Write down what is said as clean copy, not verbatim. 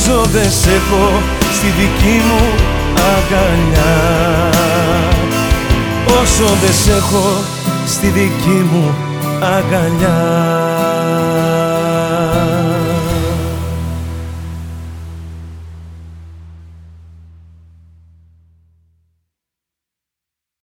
όσο δεν σ' έχω στη δική μου αγκαλιά, όσο δεν σ' έχω στη δική μου αγκαλιά.